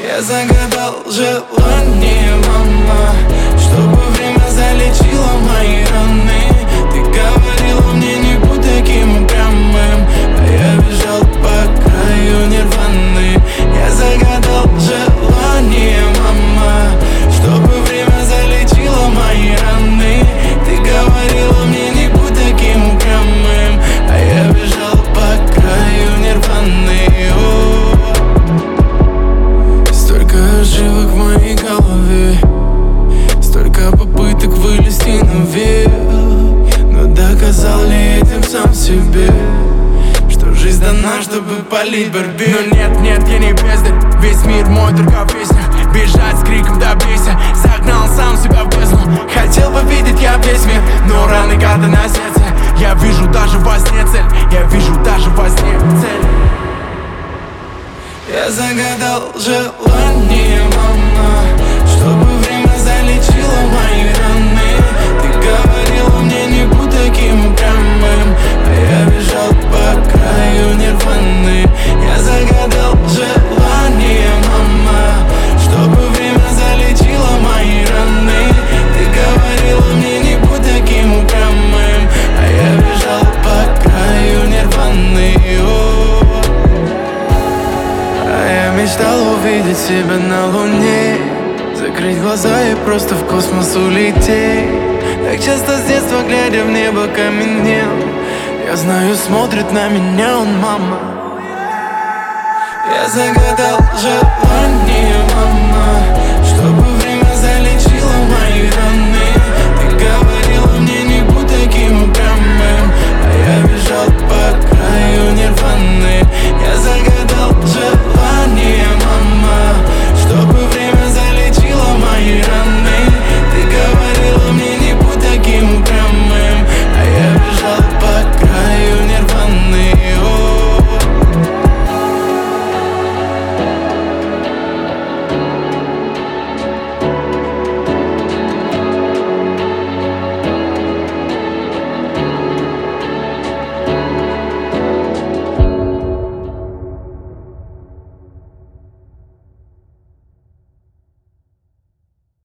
Я загадал желание, мама, чтобы время залечило мои раны. Ты говорила мне, не будь таким упрямым, а я бежал по краю нирваны. Я загадал желание, мама, чтобы время залечило мои раны. Ты говорила мне, не будь таким упрямым, а я бежал по краю нирваны. Столько ошибок в моей голове, столько попыток вылезти наверх. Но доказал ли этим сам себе, что жизнь дана, чтобы полить борьбе? Но нет, нет, я не бездарь, весь мир мой, только песня. Бежать с криком добейся, загнал сам себя в бездну. Хотел бы видеть я весь мир, но раны карты на сердце. Я вижу даже во сне цель, я вижу даже во сне цель. Я загадал желание, мама, чтобы время залечило мои раны. Ты говорила мне, не будь таким упрямым, а я бежал по краю нирваны. Я загадал желание, мама, чтобы время залечило мои раны. Ты говорила мне, не будь таким упрямым, а я бежал по краю нирваны. Мечтал увидеть себя на луне, закрыть глаза и просто в космос улететь. Так часто с детства, глядя в небо, каменел. Я знаю, смотрит на меня он, мама. Я загадал желание.